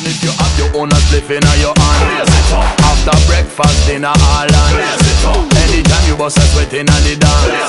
if you have your own a spliff in your hand. After breakfast, dinner, all on. Anytime you bust a sweat in the dance.